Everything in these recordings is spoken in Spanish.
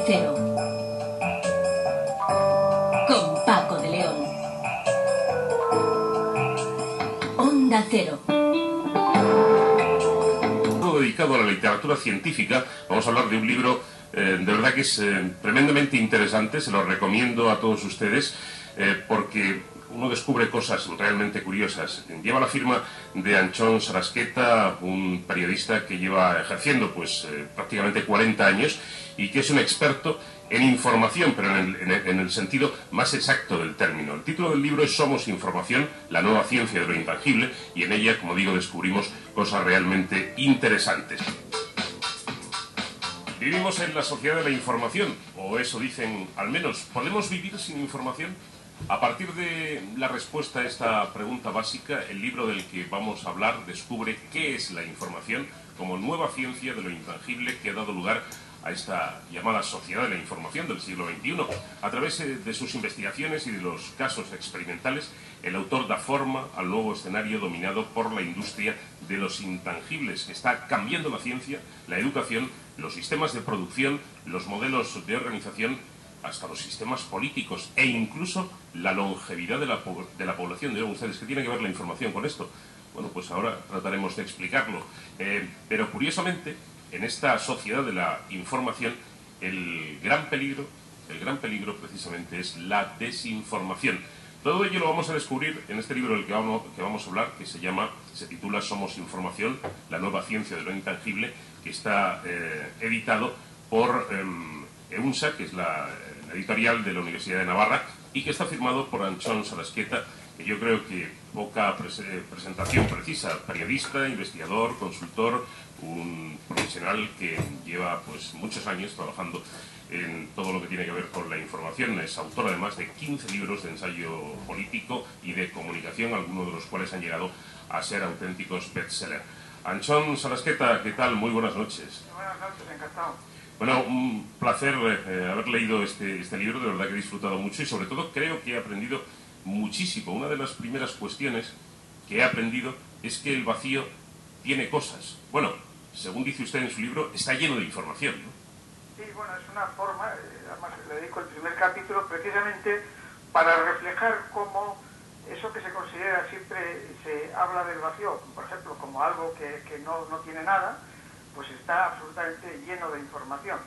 Cero, con Paco de León. Onda Cero. Dedicado a la literatura científica, vamos a hablar de un libro de verdad que es tremendamente interesante. Se lo recomiendo a todos ustedes porque uno descubre cosas realmente curiosas. Lleva la firma de Anchón Sarasqueta, un periodista que lleva ejerciendo prácticamente 40 años y que es un experto en información, pero en el sentido más exacto del término. El título del libro es Somos Información, la nueva ciencia de lo intangible, y en ella, como digo, descubrimos cosas realmente interesantes. Vivimos en la sociedad de la información, o eso dicen al menos. ¿Podemos vivir sin información? A partir de la respuesta a esta pregunta básica, el libro del que vamos a hablar descubre qué es la información como nueva ciencia de lo intangible que ha dado lugar a esta llamada sociedad de la información del siglo XXI. A través de sus investigaciones y de los casos experimentales, el autor da forma al nuevo escenario dominado por la industria de los intangibles, que está cambiando la ciencia, la educación, los sistemas de producción, los modelos de organización, hasta los sistemas políticos e incluso la longevidad de la población. Dirán ustedes, ¿qué tiene que ver la información con esto? Bueno, pues ahora trataremos de explicarlo. Pero curiosamente, en esta sociedad de la información, el gran peligro precisamente es la desinformación. Todo ello lo vamos a descubrir en este libro del que vamos a hablar, que se titula Somos Información, la nueva ciencia de lo intangible, que está editado por EUNSA, que es la editorial de la Universidad de Navarra, y que está firmado por Anchón Sarasqueta, que yo creo que poca presentación precisa: periodista, investigador, consultor, un profesional que lleva muchos años trabajando en todo lo que tiene que ver con la información. Es autor además de 15 libros de ensayo político y de comunicación, algunos de los cuales han llegado a ser auténticos bestsellers. Anchón Sarasqueta, ¿qué tal? Muy buenas noches. Buenas noches, encantado. Bueno, un placer haber leído este libro, de verdad que he disfrutado mucho y sobre todo creo que he aprendido muchísimo. Una de las primeras cuestiones que he aprendido es que el vacío tiene cosas. Bueno, según dice usted en su libro, está lleno de información, ¿no? Sí, bueno, es una forma, además le dedico el primer capítulo precisamente para reflejar cómo eso que se considera siempre, se habla del vacío, por ejemplo, como algo que no tiene nada, pues está absolutamente lleno de información.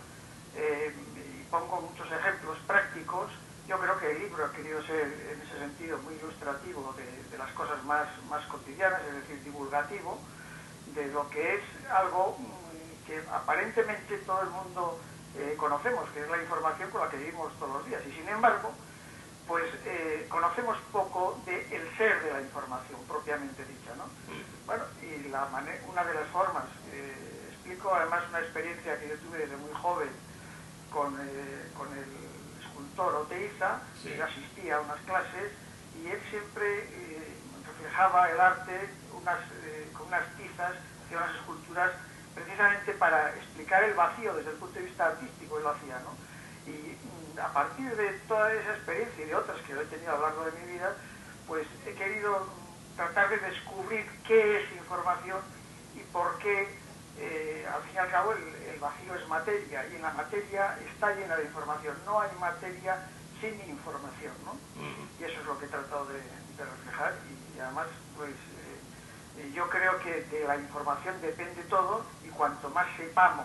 Y pongo muchos ejemplos prácticos. Yo creo que el libro ha querido ser, en ese sentido, muy ilustrativo de las cosas más cotidianas, es decir, divulgativo, de lo que es algo que aparentemente todo el mundo conocemos, que es la información con la que vivimos todos los días. Y sin embargo, pues conocemos poco del ser de la información propiamente dicha, ¿no? Bueno, y una de las formas, explico además una experiencia que yo tuve desde muy joven con el escultor Oteiza, sí. Que asistía a unas clases y él siempre reflejaba el arte con unas tizas, hacía unas esculturas precisamente para explicar el vacío desde el punto de vista artístico. Él lo hacía, ¿no? Y a partir de toda esa experiencia y de otras que he tenido a lo largo de mi vida, pues he querido tratar de descubrir qué es información y por qué, al fin y al cabo, el vacío es materia, y en la materia está llena de información. No hay materia sin información, ¿no? Y eso es lo que he tratado de reflejar, y además, pues, yo creo que de la información depende todo, y cuanto más sepamos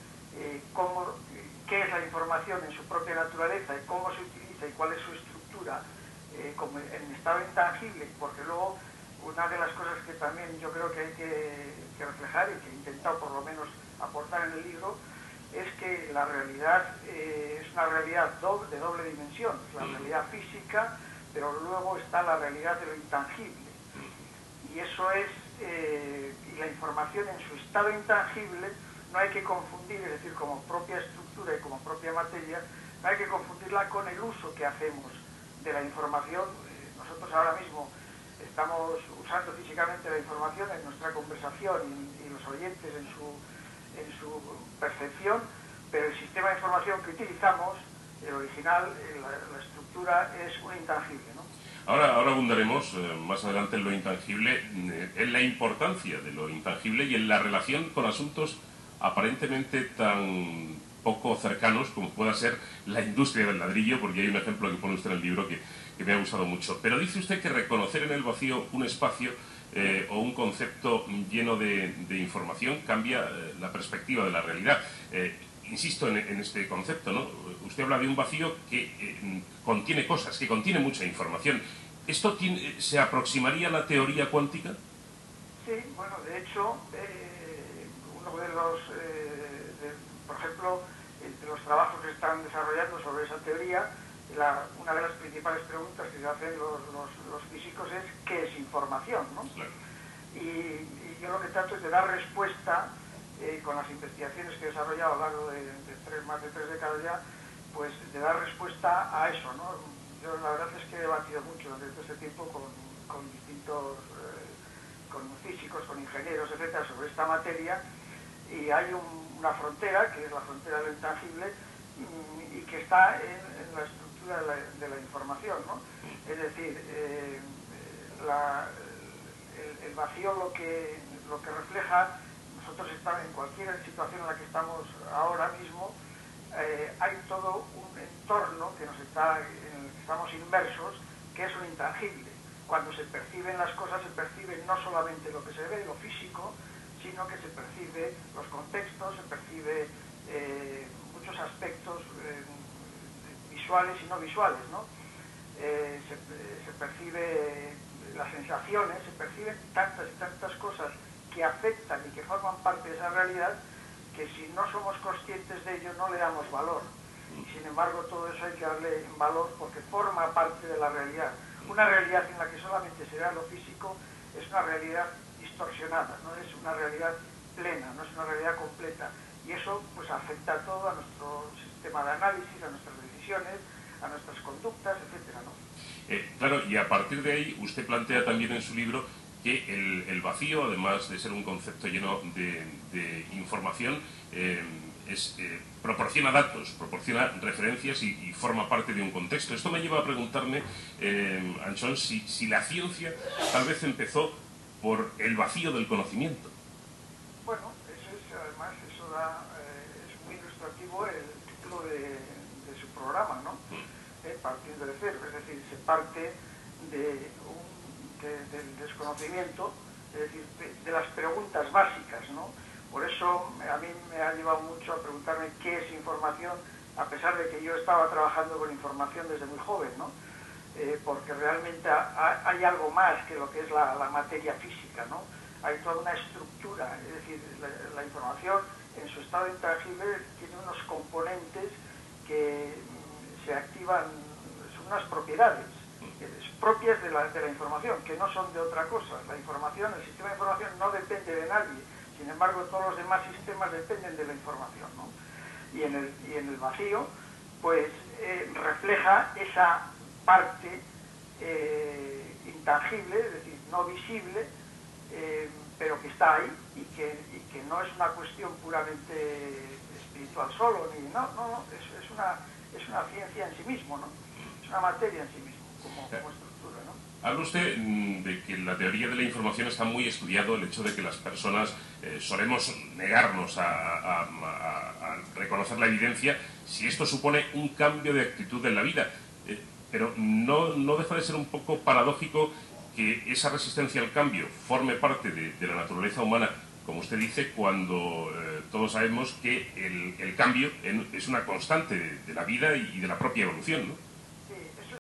qué es la información en su propia naturaleza y cómo se utiliza y cuál es su estructura como en estado intangible, porque luego una de las cosas que también yo creo que hay que reflejar y que he intentado por lo menos aportar en el libro es que la realidad es una realidad de doble dimensión, es la realidad física, pero luego está la realidad de lo intangible, y eso es y la información en su estado intangible no hay que confundir, es decir, como propia estructura y como propia materia, no hay que confundirla con el uso que hacemos de la información. Nosotros ahora mismo estamos usando físicamente la información en nuestra conversación y los oyentes en su percepción, pero el sistema de información que utilizamos, el original, la estructura, es un intangible, ¿no? Ahora abundaremos más adelante en lo intangible, en la importancia de lo intangible y en la relación con asuntos aparentemente tan poco cercanos, como pueda ser la industria del ladrillo, porque hay un ejemplo que pone usted en el libro que me ha gustado mucho. Pero dice usted que reconocer en el vacío un espacio o un concepto lleno de información cambia la perspectiva de la realidad. Insisto en este concepto, ¿no? Usted habla de un vacío que contiene cosas, que contiene mucha información. ¿Esto se aproximaría a la teoría cuántica? Sí, bueno, de hecho, uno de los, por ejemplo, de los trabajos que se están desarrollando sobre esa teoría, una de las principales preguntas que se hacen los físicos es ¿qué es información? ¿No? Claro. Y yo lo que trato es de dar respuesta, con las investigaciones que he desarrollado a lo largo de más de 3 décadas ya, pues de dar respuesta a eso, ¿no? Yo la verdad es que he debatido mucho durante todo este tiempo con distintos con físicos, con ingenieros, etcétera, sobre esta materia, y hay una frontera, que es la frontera de lo intangible, y que está en la estructura de la información, ¿no? Es decir, el vacío lo que refleja, nosotros estamos en cualquier situación en la que estamos ahora mismo, hay todo un entorno en el que estamos inmersos, que es lo intangible. Cuando se perciben las cosas, se percibe no solamente lo que se ve, lo físico, sino que se percibe los contextos, se percibe muchos aspectos visuales y no visuales, ¿no? Se percibe las sensaciones, se perciben tantas y tantas cosas que afectan y que forman parte de esa realidad, que si no somos conscientes de ello no le damos valor. Y sin embargo todo eso hay que darle valor porque forma parte de la realidad. Una realidad en la que solamente se vea lo físico es una realidad distorsionada, no es una realidad plena, no es una realidad completa. Y eso pues afecta todo a nuestro sistema de análisis, a nuestras decisiones, a nuestras conductas, etcétera, ¿no? Claro, y a partir de ahí usted plantea también en su libro que el vacío, además de ser un concepto lleno de información, proporciona datos, proporciona referencias y forma parte de un contexto. Esto me lleva a preguntarme, Anchón, si la ciencia tal vez empezó por el vacío del conocimiento. Bueno, además es muy ilustrativo el título de su programa, ¿no? Partiendo de cero, es decir, se parte del desconocimiento, es decir, de las preguntas básicas, ¿no? Por eso a mí me ha llevado mucho a preguntarme qué es información, a pesar de que yo estaba trabajando con información desde muy joven, ¿no? Porque realmente hay algo más que lo que es la materia física, ¿no? Hay toda una estructura, es decir, la información en su estado intangible tiene unos componentes que se activan, son unas propiedades propias de la información, que no son de otra cosa. La información, el sistema de información no depende de nadie, sin embargo todos los demás sistemas dependen de la información, ¿no? Y en el vacío, pues refleja esa parte intangible, es decir, no visible, pero que está ahí y que no es una cuestión puramente espiritual solo, no, es una ciencia en sí mismo, ¿no? Es una materia en sí mismo, como estructura, ¿no? Habla usted de que en la teoría de la información está muy estudiado el hecho de que las personas solemos negarnos a reconocer la evidencia si esto supone un cambio de actitud en la vida. Pero no deja de ser un poco paradójico que esa resistencia al cambio forme parte de la naturaleza humana, como usted dice, cuando todos sabemos que el cambio es una constante de la vida y de la propia evolución, ¿no?